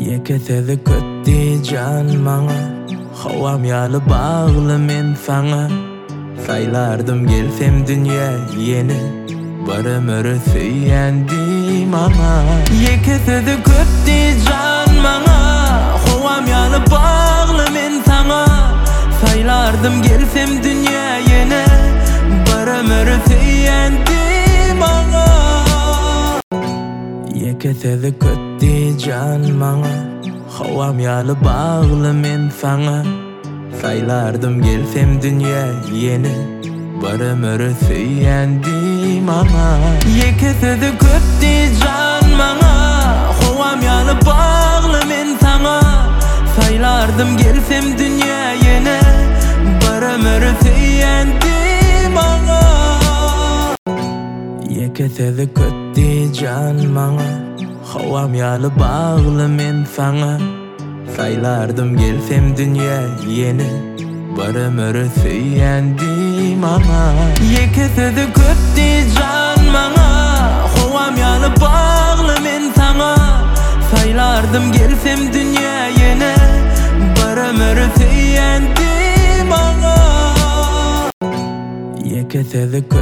Yeketedi kötti can maňa, howam ýaly bagly men saňa. Saýlardım gelsem dünýä ýeni, bir ömür süýendim maňa. Yeketedi kötti can maňa, howam ýaly bagly men saňa. Saýlardım gelsem dünýä ýeni, bir ömür süýendim maňa. Yeketedi kötti can maňa, howam ýaly bagly men saňa. Saýlardım gelsem dünýä ýeni, bir ömür süýendim maňa. Yeketedi kötti can maňa, howam ýaly bagly men saňa. Saýlardım gelsem dünýä ýeni, bir ömür süýendim maňa. Yeketedi kötti can maňa, howam ýaly bagly men saňa. Saýlardım gelsem dünýä ýeni, bir ömür süýendim maňa. Yeketedi kötti can maňa, howam ýaly bagly men saňa. Saýlardım gelsem dünýä ýeni, bir ömür süýendim maňa. Yeketedi